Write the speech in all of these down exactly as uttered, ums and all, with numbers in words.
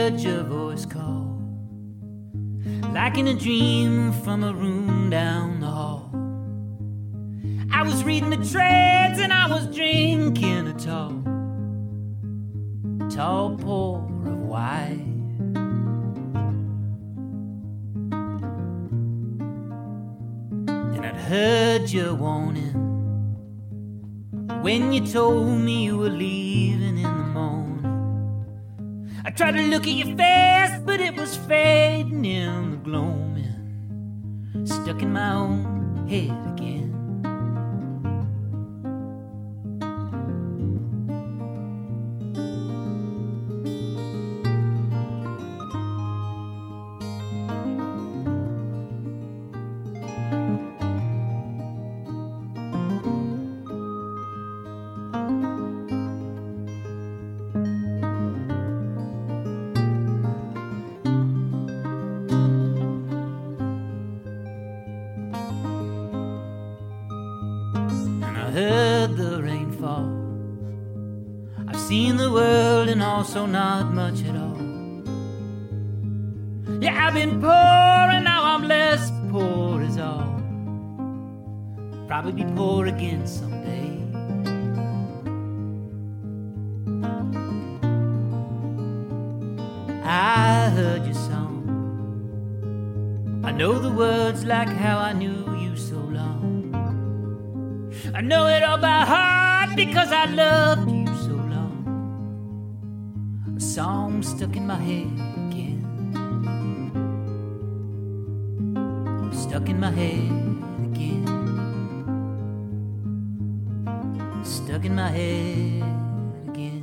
heard your voice call, like in a dream from a room down the hall. I was reading the trades and I was drinking a tall, tall pour of wine. And I'd heard your warning when you told me you were leaving in the morning. I tried to look at your face, but it was fading in the gloaming, stuck in my own head again. I heard the rain fall. I've seen the world and also not much at all. Yeah, I've been poor and now I'm less poor is all. Probably be poor again someday. I heard your song. I know the words like how I knew you so long. I know it all by heart because I loved you so long. A song stuck in my head again, stuck in my head again, stuck in my head again.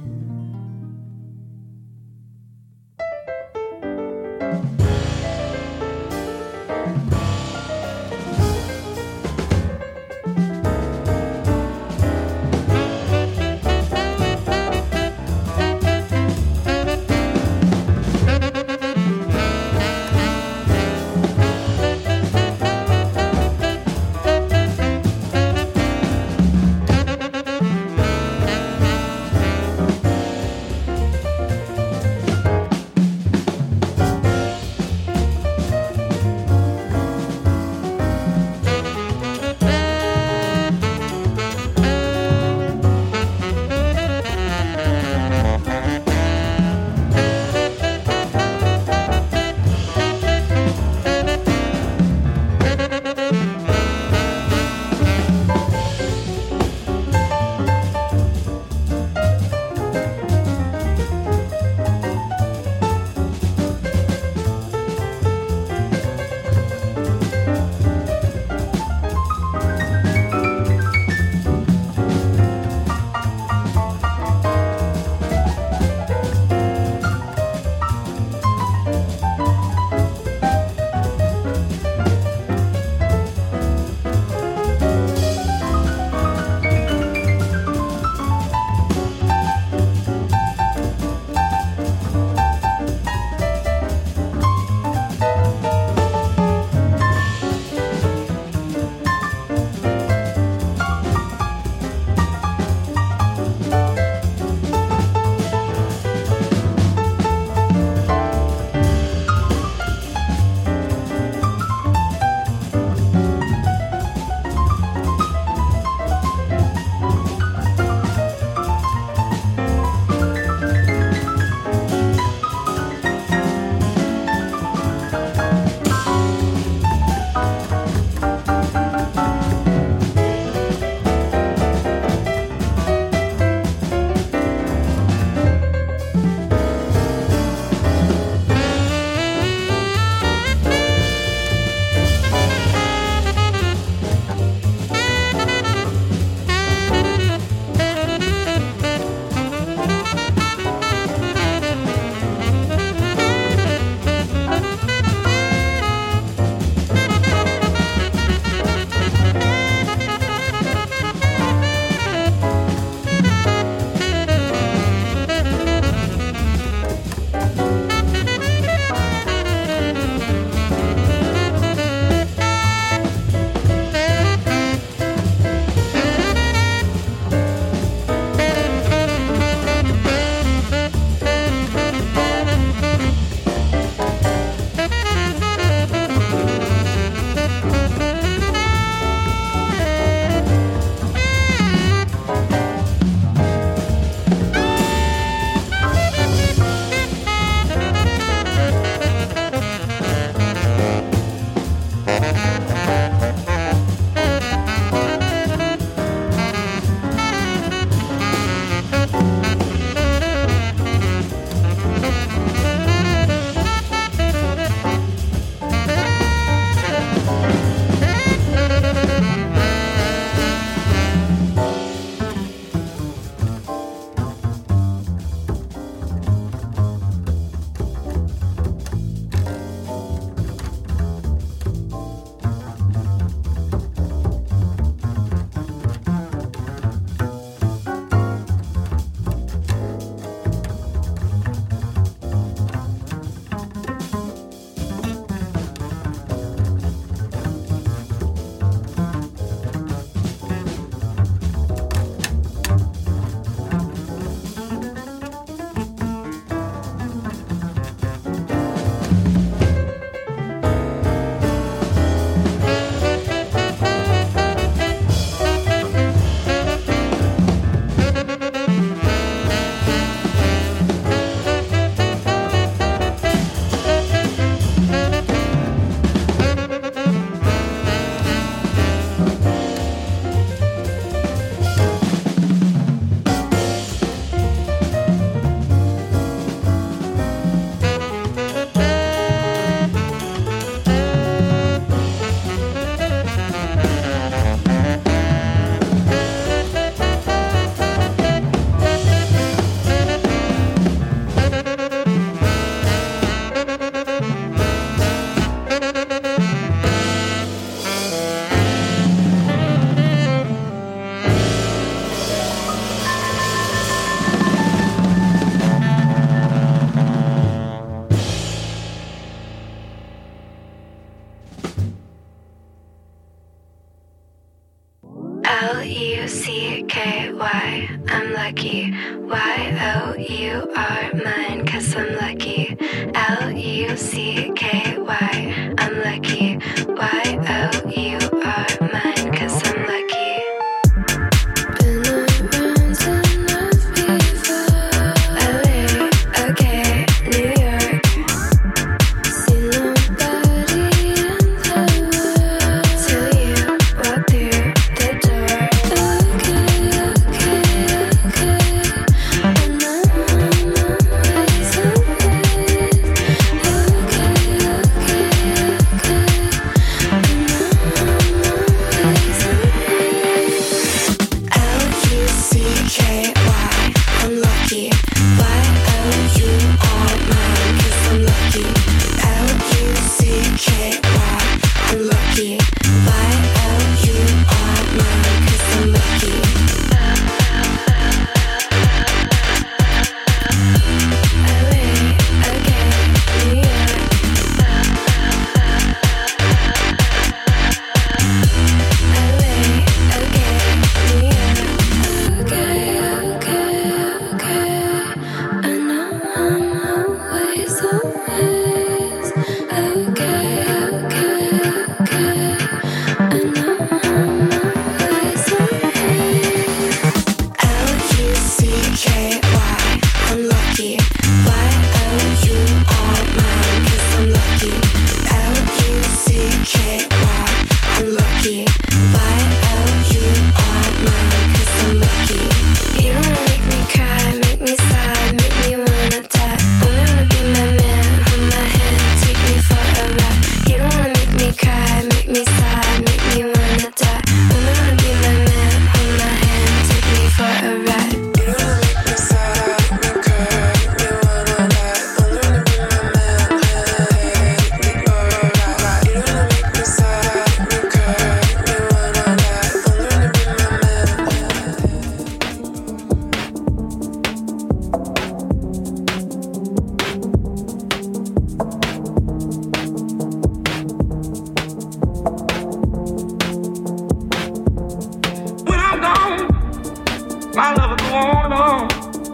L U C K Y, I'm lucky. Y O U R, mine, cause I'm lucky. L U C K Y, I'm lucky. Y O U R, mine, cause I'm lucky. Been around enough before. L A, okay, New York. See nobody in the world till you walk through the door. Okay, okay, okay. And I'm on my way someplace. Okay, okay, okay. And I'm on my way someplace. L U C K Y, I'm lucky. Y O U R, mine, cause I'm lucky. L U C K Y, I'm lucky. Y O U R, mine, cause I'm lucky. L A, okay, New York. L A, okay, New York. Okay, okay, okay. I know I'm always, always. Okay, okay, okay. I know I'm always, always. L U C K Y, I'm lucky. Y O U R, mine, cause I'm lucky. L U C K Y, I'm lucky. Y O U R, mine, cause I'm lucky. You don't wanna make me cry, make me sigh, make me wanna die. Only wanna be my man, hold my hand, take me for a ride. You don't wanna make me cry, make me sigh, make me wanna die. Only wanna be my man, hold my hand, take me for a ride. You don't wanna make me sigh, make me cry, make me wanna die. Only wanna be my man, hold my hand, take me for a ride. You don't wanna make me sigh, make me cry, make me wanna die. Only wanna be my When I'm gone, my love will go on and on.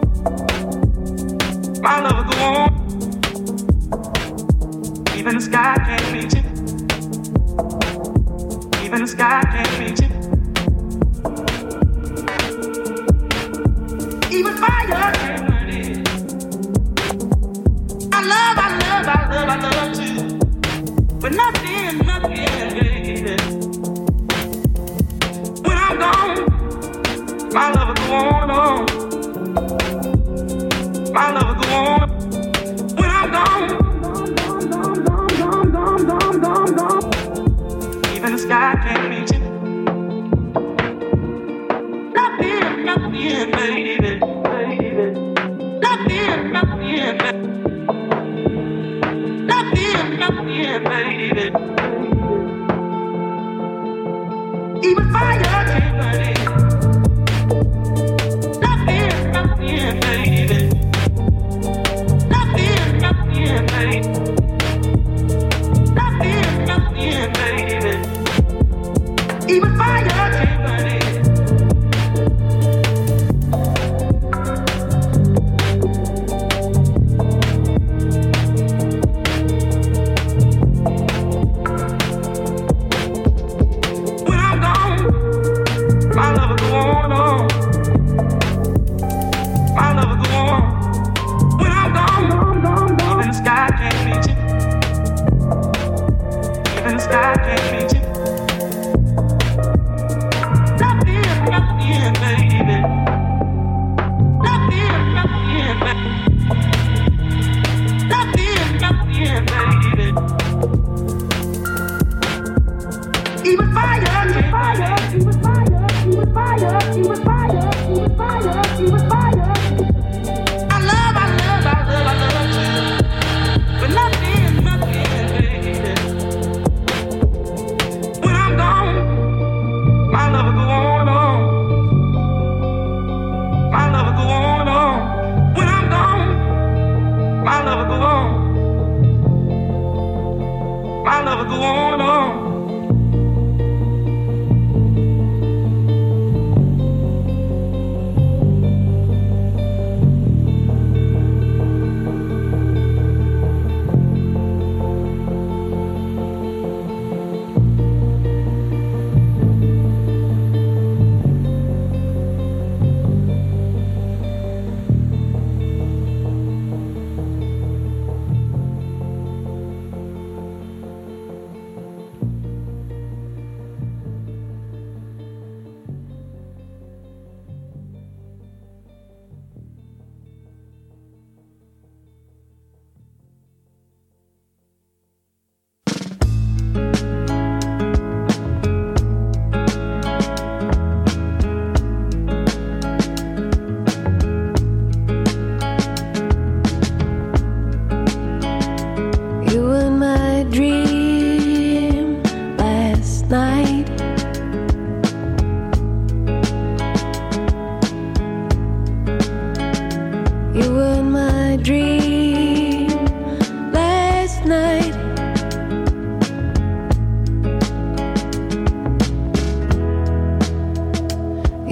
My love will go on. Even the sky can't reach it. Even the sky can't reach it. Even fire can't burn it. I love, I love, I love, I love you. But nothing, nothing, baby. When I'm gone, my love will go on and on. My love will go on. When I'm gone, even the sky can't reach it. Nothing, nothing, baby, baby. Nothing, nothing, baby. Nothing, nothing, baby. Even fire can't burn it. Nothing, nothing, baby. Nothing, nothing, baby. Nothing, nothing, baby. Even fire can't burn it. When I'm gone, my love will go on and on. My love will go on. When I'm gone, even the sky can't reach it. Even the sky can't reach it. Nothing, nothing, baby. Nothing, nothing, baby. Nothing, nothing, baby. Even fire, even fire, even fire, even fire, even fire, even fire, even fire. I love, I love, I love, I love you. But nothing, nothing, baby. When I'm gone, my love will go on and on. My love will go on and on. When I'm gone, my love will go on. My love will go on and on.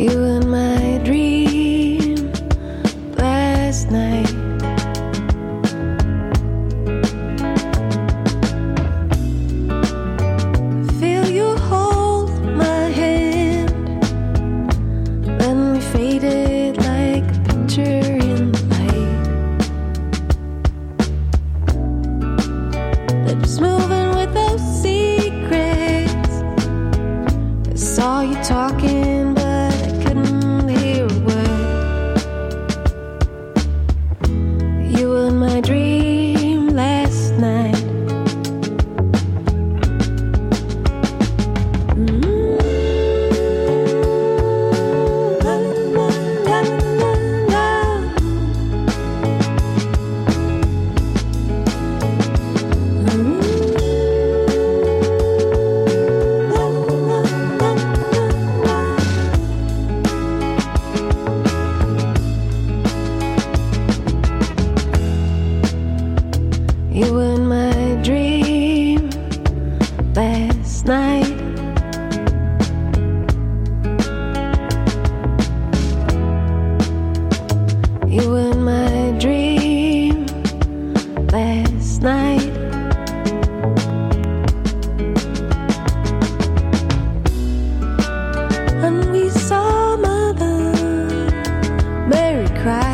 You in my dream last night. Feel you hold my hand, then we faded like a picture in the light. Lips moving with those secrets. I saw you talking, but I couldn't hear a word. You were in my dream last night. You were in my dream last night. You were in my dream last night. And we saw Mother Mary cry.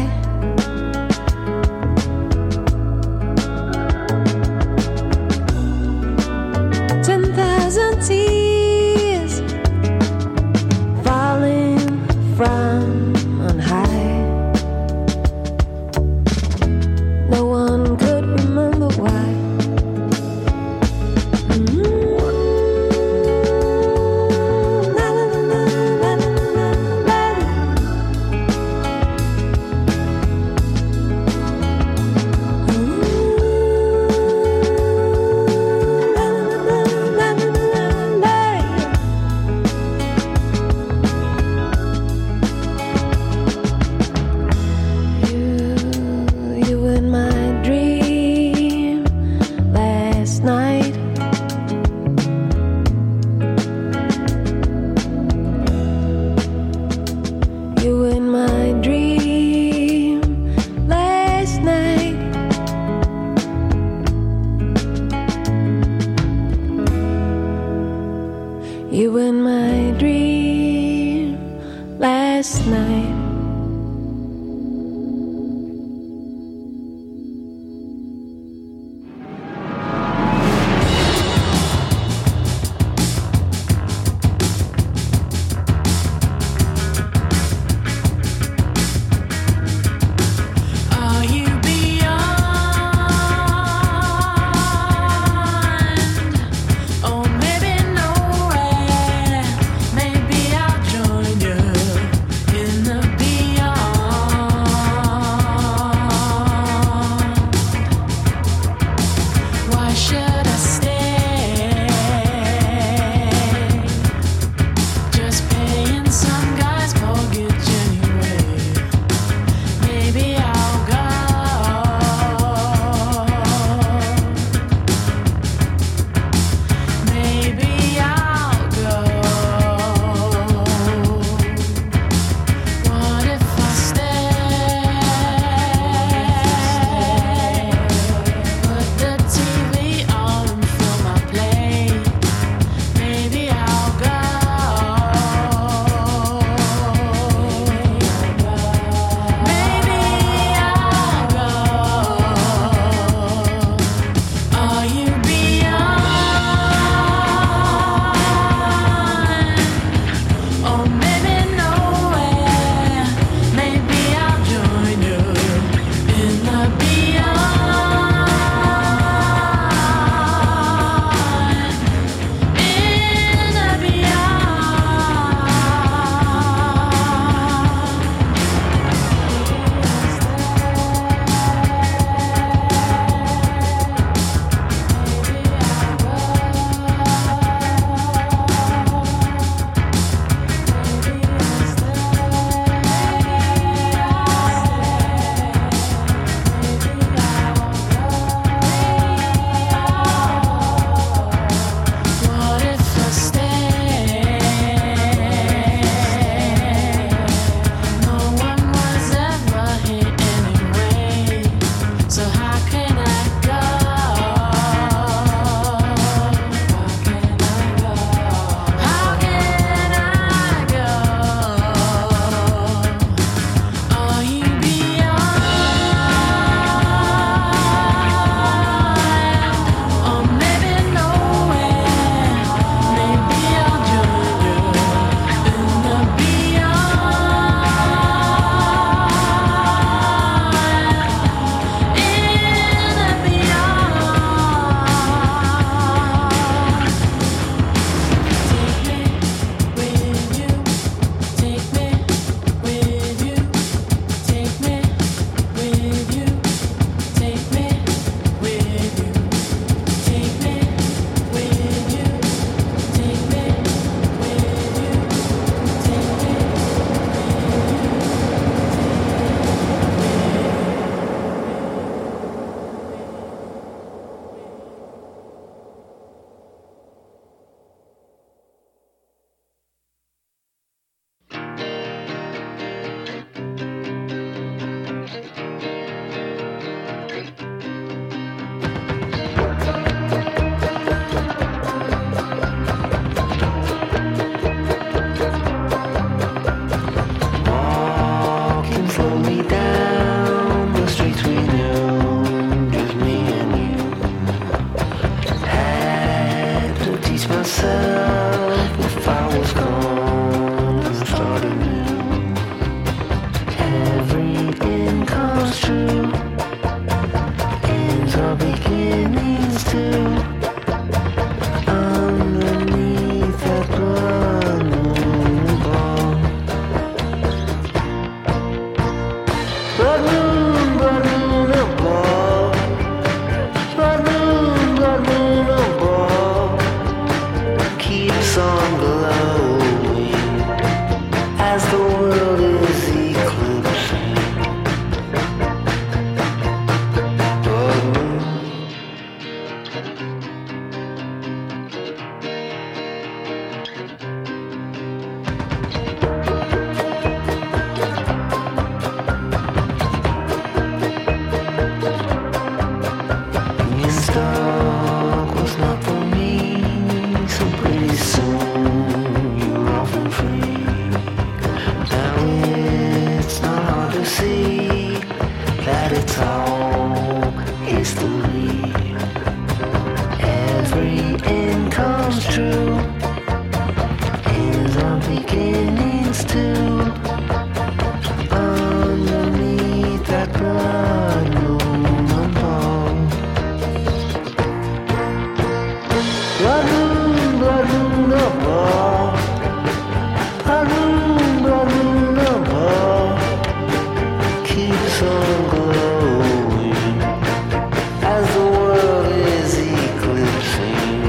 Ten thousand tears falling from on high. No one could remember why. You, you were in my dream last night. You were in my dream last night. You were in my dream last night. Are you beyond? Or maybe nowhere. Maybe I'll join you in the glowing as the world is eclipsing. Woodstock was not for me, so pretty soon you're off and free. Now it's not hard to see that it's all history. Every end comes true, ends are beginnings too. Underneath that blood moon above. Blood moon, blood moon above. Blood moon, blood moon above. Keeps on glowing as the world is eclipsing.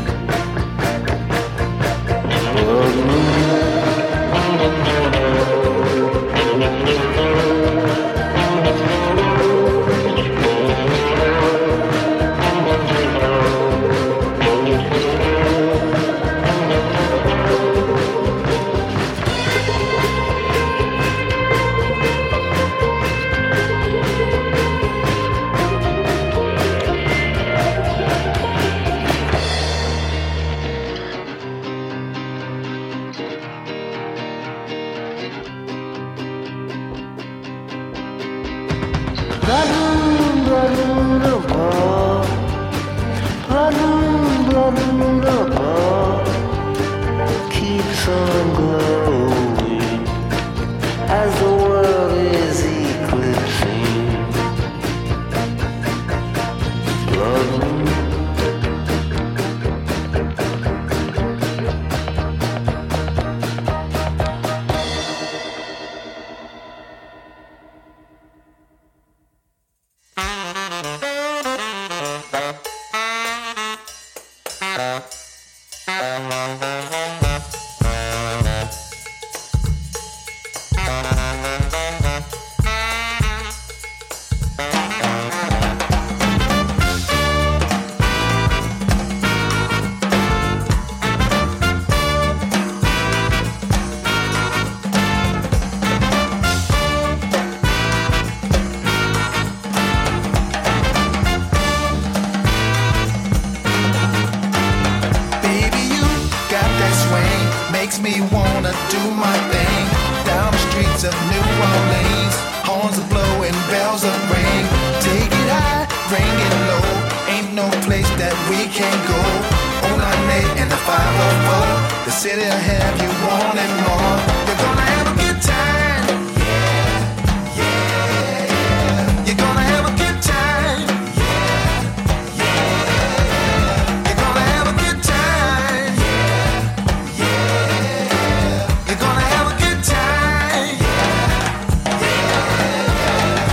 Blood moon. Blood moon, blood moon above. Blood moon, blood moon above. Keeps on glowing as the world is eclipsing. Blood moon. Makes me wanna do my thing. Down the streets of New Orleans, horns are blowing, bells are ring. Take it high, bring it low. Ain't no place that we can't go. oh nine eight and the five oh four. The city will have you wanting more. You're gonna have a good time. Yeah, yeah, yeah. You're gonna have a good time. Yeah, yeah. You're gonna have a good time. Yeah, yeah. You're gonna have a good time. Yeah, yeah.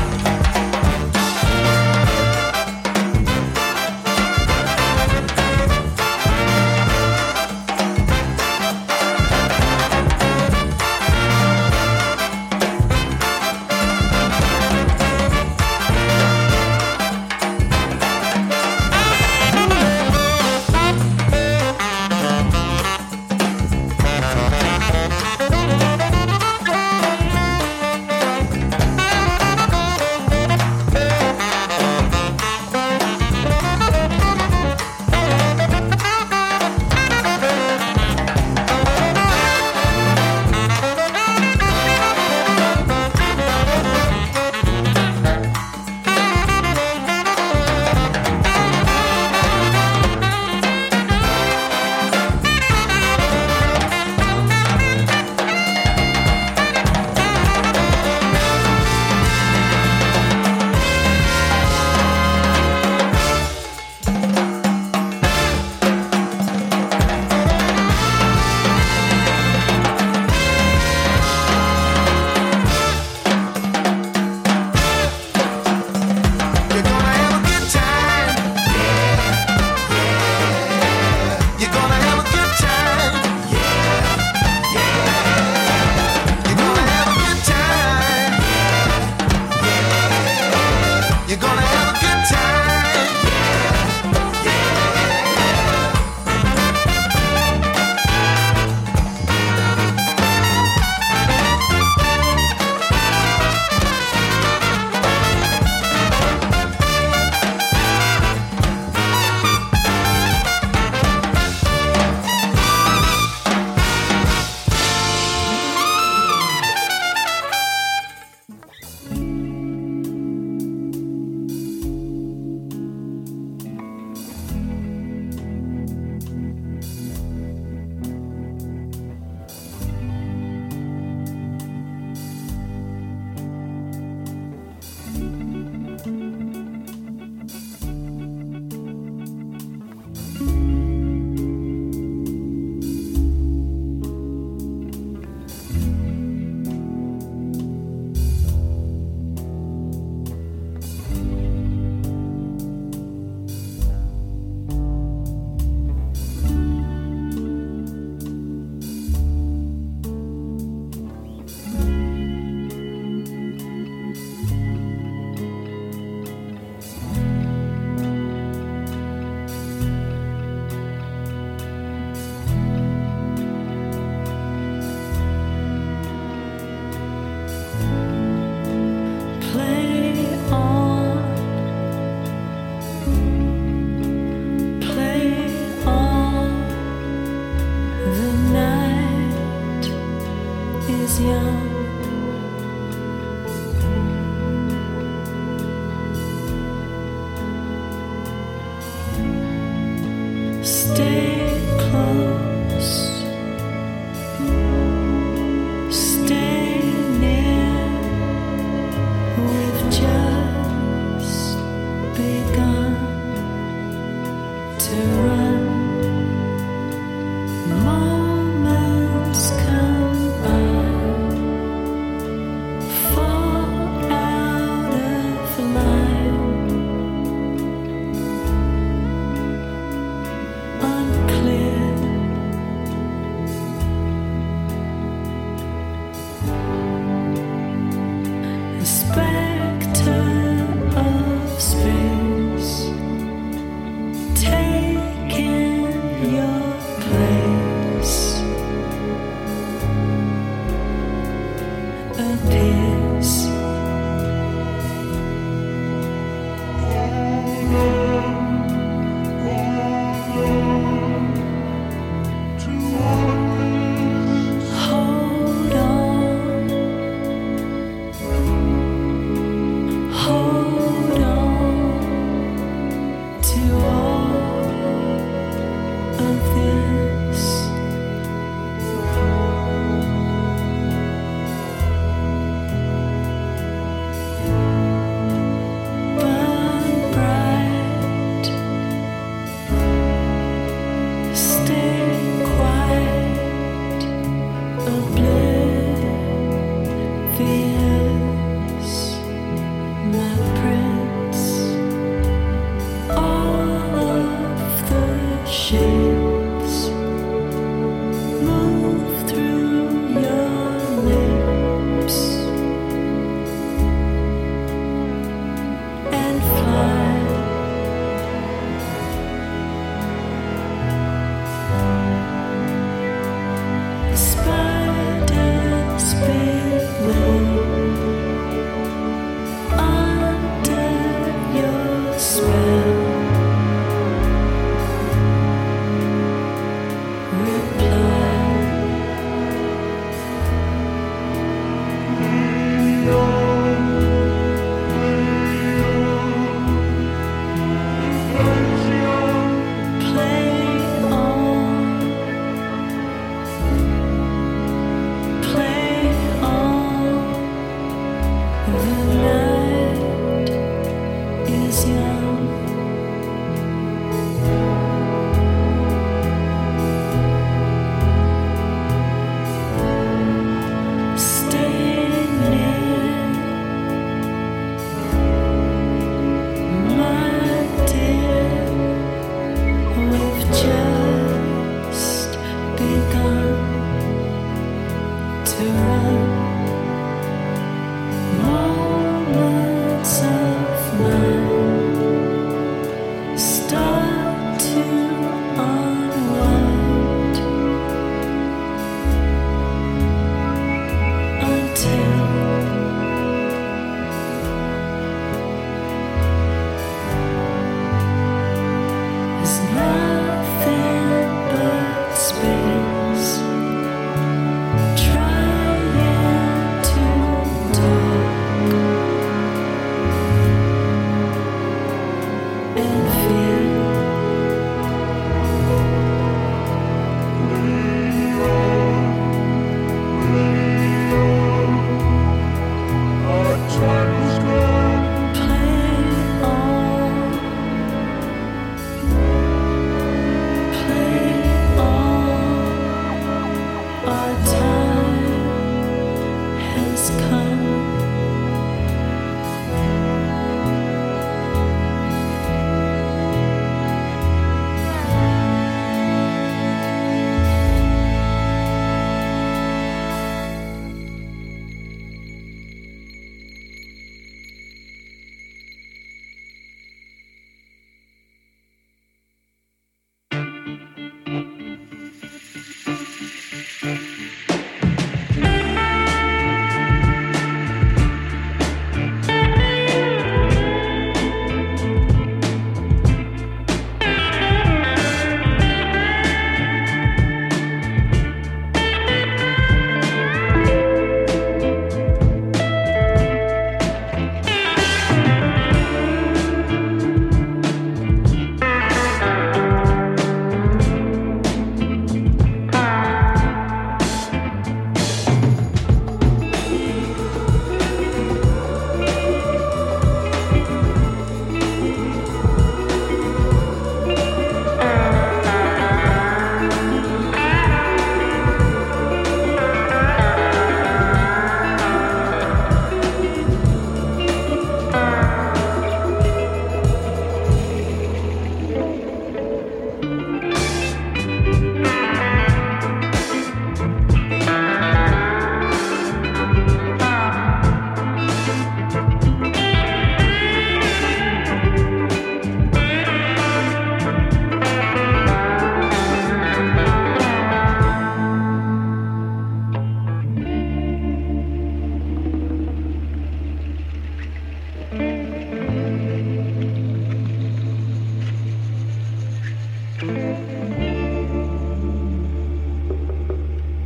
Our time